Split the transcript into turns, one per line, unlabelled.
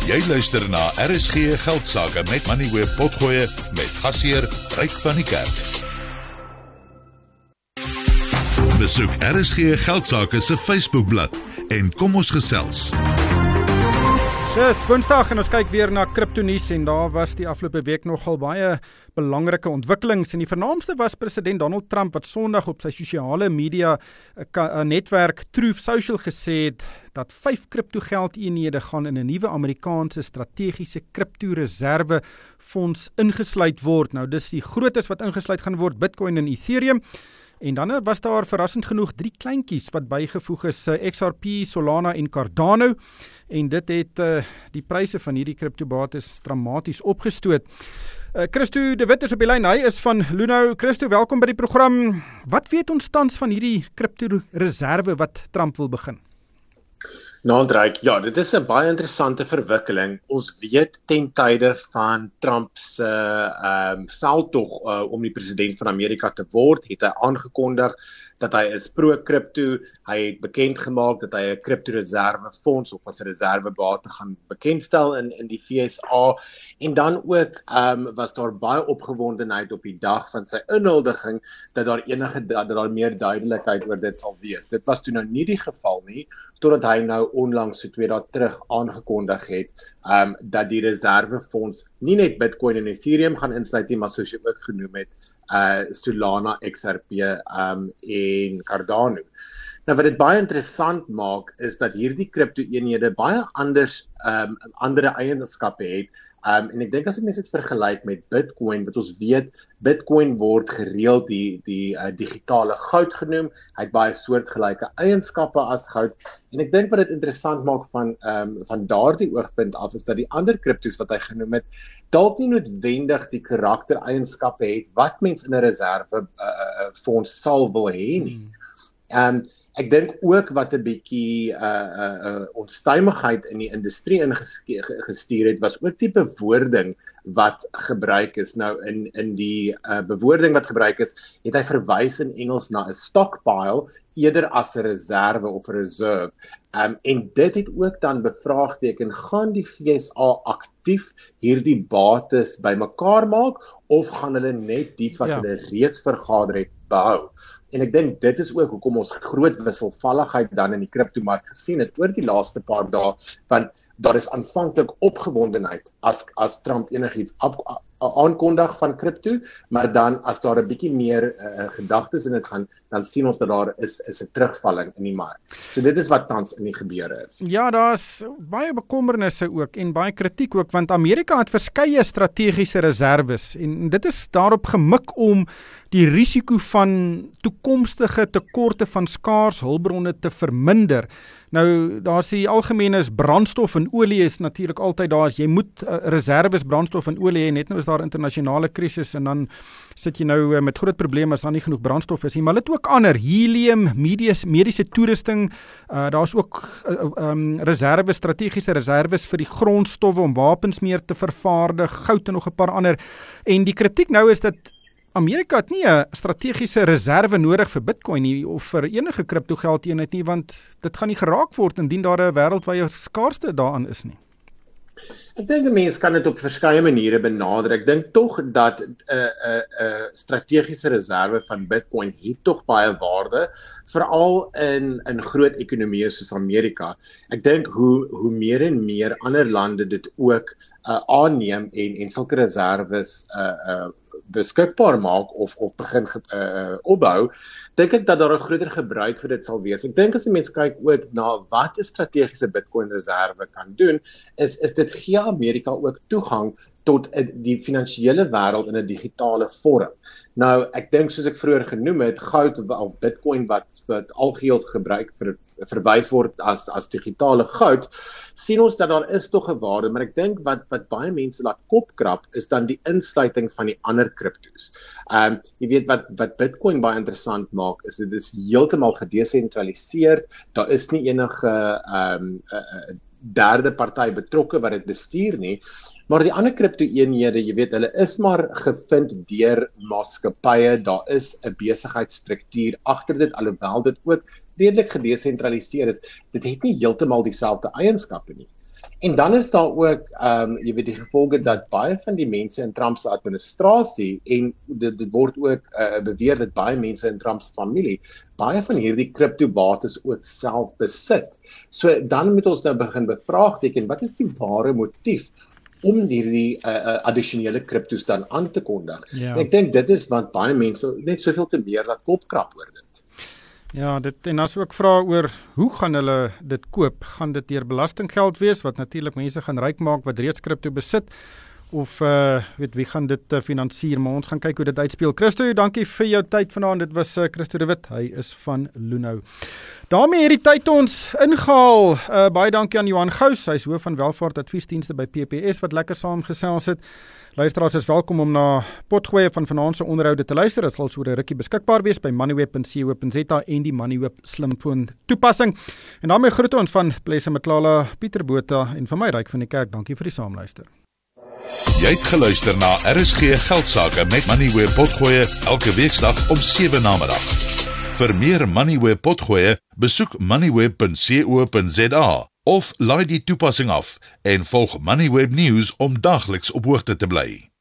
Jy luister na RSG Geldsaake met Moneyweb Potgoe met gasheer Ryk van die Kerk. Besoek RSG Geldsaake se Facebookblad en kom ons gesels.
Dis Woensdag en ons kyk weer na kriptonies en daar was die afgelope week nogal baie belangrike ontwikkelings en die vernaamste was president Donald Trump wat Sondag op sy sosiale media netwerk Truth Social gesê het dat 5 kriptogeldeenhede gaan in 'n nuwe Amerikaanse strategiese kriptoreserve fonds ingesluit word. Nou dis die grootes wat ingesluit gaan word, Bitcoin en Ethereum. En dan was daar verrassend genoeg 3 kleintjies wat bygevoeg is, XRP, Solana en Cardano. En dit het die pryse van hierdie kriptobates dramaties opgestoot. Christo de Wit is op die lyn, hy is van Luno. Christo, welkom by die program. Wat weet ons tans van hierdie kriptoreserve wat Trump wil begin?
Ryk, ja, dit is 'n baie interessante verwikkeling. Ons weet ten tye van Trump se veldtog om die president van Amerika te word, het hy aangekondig dat hy is pro-kripto. Hy het bekend gemaak dat hy 'n kriptoreservefonds of as 'n reservebate gaan bekendstel in die VSA. En dan ook was daar baie opgewondenheid op die dag van sy inhuldiging dat daar meer duidelikheid oor dit sal wees. Dit was toe nou nie die geval nie, totdat hy nou onlangs so 2 dae terug aangekondig het dat die reservefonds nie net Bitcoin en Ethereum gaan insluit nie, maar soos jy ook genoem het, Solana, XRP en Cardano. Nou wat dit baie interessant maak is dat hierdie kripto-eenhede baie andere eienskappe het. En ek dink as ek mens dit vergelyk met Bitcoin, wat ons weet, Bitcoin word gereeld die digitale goud genoem. Hy het baie soortgelyke eienskappe as goud. En ek dink wat dit interessant maak van daardie oogpunt af is dat die ander kriptos wat hy genoem het, dalk nie noodwendig die karaktereienskappe het wat mens in 'n reservefonds sal wil hê nie. Ek dink ook wat 'n bietjie onstuimigheid in die industrie ingestuur het, was ook die bewoording wat gebruik is. Nou in die bewoording wat gebruik is, het hy verwys in Engels na 'n stockpile eerder as 'n reserve of 'n reserve. En dit het ook dan bevraagteken, gaan die VSA aktief hierdie bates bymekaar maak of gaan hulle net iets wat hulle reeds vergader het behou? En ek dink dit is ook hoekom ons groot wisselvalligheid dan in die kriptomark gesien het oor die laaste paar dae, want daar is aanvanklik opgewondenheid as Trump enigiets aankondig van kripto, maar dan as daar 'n bietjie meer gedagtes in dit gaan, dan sien ons dat daar is 'n terugvalling in die mark. So dit is wat tans in die gebeure is.
Ja, daar's baie bekommernisse ook en baie kritiek ook, want Amerika het verskeie strategiese reserves en dit is daarop gemik om die risiko van toekomstige tekorte van skaars hulpbronne te verminder. Nou, daar's die algemene is brandstof en olie is natuurlik altyd daar. Jy moet reserves brandstof en olie hê. Net nou is daar internasionale krisis en dan sit jy nou met groot probleme as daar nie genoeg brandstof is nie. Maar dit ook ander, helium, mediese toerusting, daar's ook reserves, strategiese reserves vir die grondstowwe om wapens meer te vervaardig, goud en nog 'n paar ander. En die kritiek nou is dat Amerika het nie 'n strategiese reserve nodig vir Bitcoin nie of vir enige kriptogeldeenheid nie, want dit gaan nie geraak word indien daar 'n wêreldwye skaarste daaraan is nie.
Ek dink 'n mens kan dit op verskeie maniere benader. Ek dink tog dat 'n strategiese reserve van Bitcoin het tog baie waarde, veral in groot ekonomieë soos Amerika. Ek dink hoe meer en meer ander lande dit ook aanneem en sulke reserves beskikbaar maak of begin opbou, dink ek dat daar 'n groter gebruik vir dit sal wees. Ek dink as 'n mens kyk ook na wat 'n strategiese Bitcoin reserve kan doen, is dit gee Amerika ook toegang tot die finansiële wêreld in 'n digitale vorm. Nou, ek dink soos ek vroeër genoem het, goud of Bitcoin wat algeheel gebruik verwys word as digitale goud, sien ons dat daar is tog 'n waarde, maar ek dink wat baie mense laat kopkrap is dan die insluiting van die ander kriptos. Jy weet wat Bitcoin baie interessant maak, is dit is heeltemal gedesentraliseerd. Daar is nie enige derde party betrokke wat dit bestuur nie. Maar die ander kripto-eenhede, jy weet, hulle is maar gevind deur maatskappye, daar is 'n besigheidsstruktuur agter dit, alhoewel dit ook redelik gedesentraliseer is. Dit het nie heeltemal dieselfde eienskappe nie. En dan is daar ook jy weet die gevolge dat baie van die mense in Trump se administrasie en dit word ook beweer dat baie mense in Trump se familie baie van hierdie kriptobates ook self besit. So dan moet ons nou begin bevraagteken, wat is die ware motief om hierdie addisionele kriptos dan aan te kondig?
Ja.
En ek dink dit is wat baie mense net soveel te meer laat kopkrap oor dit.
Ja, en as ook vra oor hoe gaan hulle dit koop? Gaan dit deur belastinggeld wees wat natuurlik mense gaan ryk maak wat reeds kripto besit? Of wie gaan dit finansier? Maar ons gaan kyk hoe dit uitspeel. Christo, dankie vir jou tyd vanaand. Dit was Christo de Wit. Hy is van Luno. Daarmee hierdie tyd ons ingehaal. Baie dankie aan Johan Gous. Hy is hoof van welvaart adviesdienste by PPS wat lekker saamgesels het. Luisteraars is welkom om na potgoeie van vanaand se onderhoude te luister. Dit sal so 'n rukkie beskikbaar wees by moneyweb.co.za en die Moneyweb slimfoon toepassing. En daarmee groet ons van Blesse Matlala, Pieter Botha en van my Ryk van die Kerk. Dankie vir die saamluister.
Jy het geluister na RSG Geldsaake met Moneyweb potgoeie elke weeksdag om 7 namiddag. Vir meer Moneyweb potgoeie, besoek moneyweb.co.za of laai die toepassing af en volg Moneyweb News om dagliks op hoogte te bly.